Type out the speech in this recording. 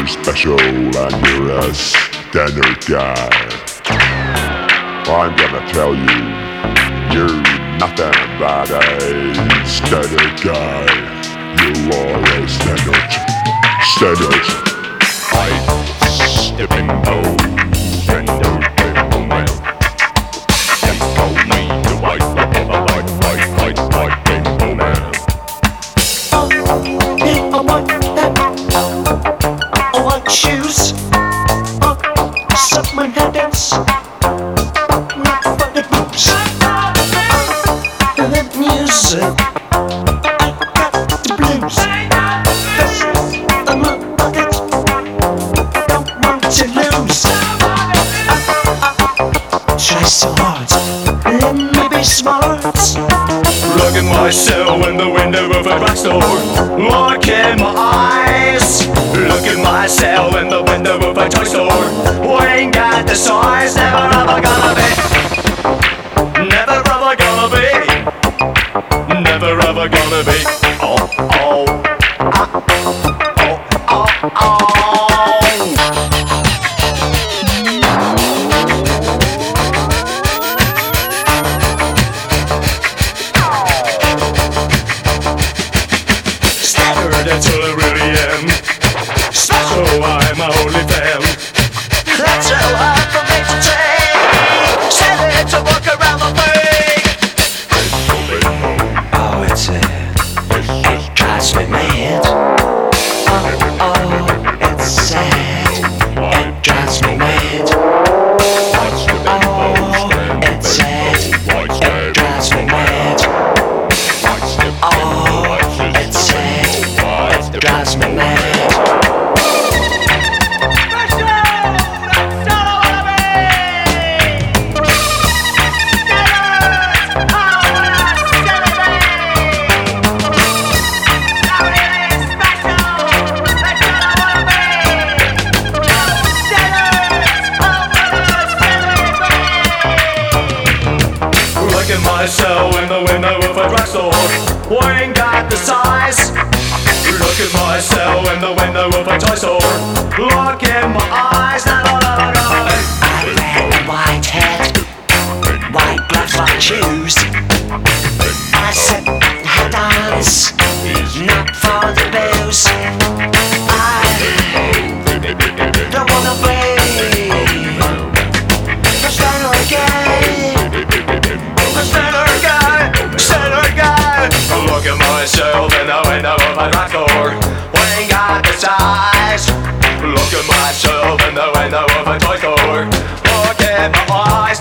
you're special and you're a standard guy. I'm gonna tell you, you're nothing but a standard guy. You are a standard. I step in low, standard in man. They call me the white in man. White shoes, submarine headers, not for the boots. The music, I got the blues. This is my bucket, don't want to lose. Try so hard, let me be smart. Look at myself in the window of a drugstore. Look in my eyes. Look at myself in the window of a toy store. We ain't got the size, never ever gonna be. Never ever gonna be. Never ever gonna be. Oh, oh, oh, oh, oh, oh. Until I really am special, I'm my only fan. That's so hard for me to take. Send it to walk around the thing. Oh, it drives me mad. Oh, it's sad. It drives me mad. Oh, it's sad. It drives me mad. Oh, it's sad. It drives me mad. Look at myself in the window of a drugstore. We ain't got the size. Look at myself in the window of a toy store. Look in my eyes, now I wear a white hat, white gloves, white shoes. I said head-ons, not for the booze. I don't wanna be a standard guy, a standard guy, standard guy. look at myself in the window of a drugstore. We ain't got the size. Look at myself in the window of a toy store. Look in my eyes.